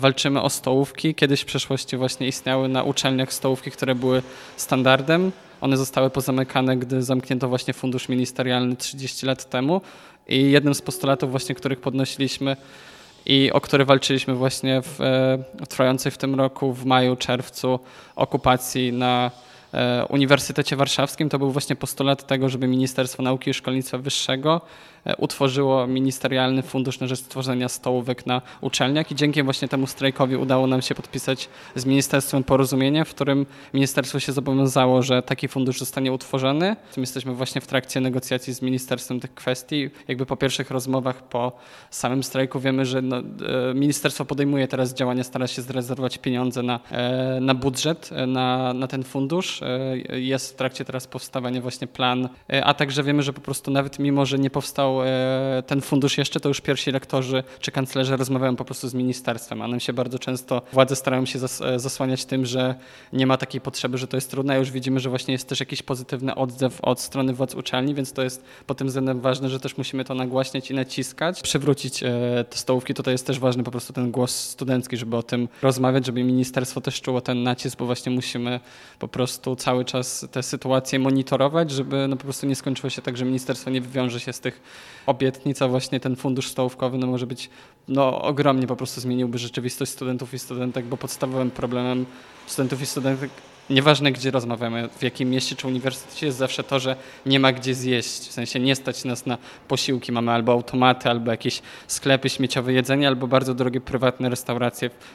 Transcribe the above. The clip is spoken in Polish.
Walczymy o stołówki. Kiedyś w przeszłości właśnie istniały na uczelniach stołówki, które były standardem. One zostały pozamykane, gdy zamknięto właśnie fundusz ministerialny 30 lat temu. I jednym z postulatów właśnie, których podnosiliśmy i o który walczyliśmy właśnie w trwającej w tym roku w maju, czerwcu okupacji na Uniwersytecie Warszawskim, to był właśnie postulat tego, żeby Ministerstwo Nauki i Szkolnictwa Wyższego utworzyło ministerialny fundusz na rzecz stworzenia stołówek na uczelniach i dzięki właśnie temu strajkowi udało nam się podpisać z ministerstwem porozumienie, w którym ministerstwo się zobowiązało, że taki fundusz zostanie utworzony. Jesteśmy właśnie w trakcie negocjacji z ministerstwem tych kwestii. Jakby po pierwszych rozmowach, po samym strajku wiemy, że ministerstwo podejmuje teraz działania, stara się zrezerwować pieniądze na budżet, na ten fundusz. Jest w trakcie teraz powstawania właśnie plan, a także wiemy, że po prostu nawet mimo, że nie powstał ten fundusz jeszcze, to już pierwsi rektorzy czy kanclerze rozmawiają po prostu z ministerstwem, a nam się bardzo często władze starają się zasłaniać tym, że nie ma takiej potrzeby, że to jest trudne, a już widzimy, że właśnie jest też jakiś pozytywny odzew od strony władz uczelni, więc to jest pod tym względem ważne, że też musimy to nagłaśniać i naciskać. Przywrócić te stołówki, tutaj jest też ważny po prostu ten głos studencki, żeby o tym rozmawiać, żeby ministerstwo też czuło ten nacisk, bo właśnie musimy po prostu cały czas te sytuacje monitorować, żeby po prostu nie skończyło się tak, że ministerstwo nie wywiąże się z tych obietnic, a właśnie ten fundusz stołówkowy może być ogromnie po prostu zmieniłby rzeczywistość studentów i studentek, bo podstawowym problemem studentów i studentek, nieważne gdzie rozmawiamy, w jakim mieście czy uniwersytecie, jest zawsze to, że nie ma gdzie zjeść. W sensie nie stać nas na posiłki, mamy albo automaty, albo jakieś sklepy śmieciowe jedzenie, albo bardzo drogie prywatne restauracje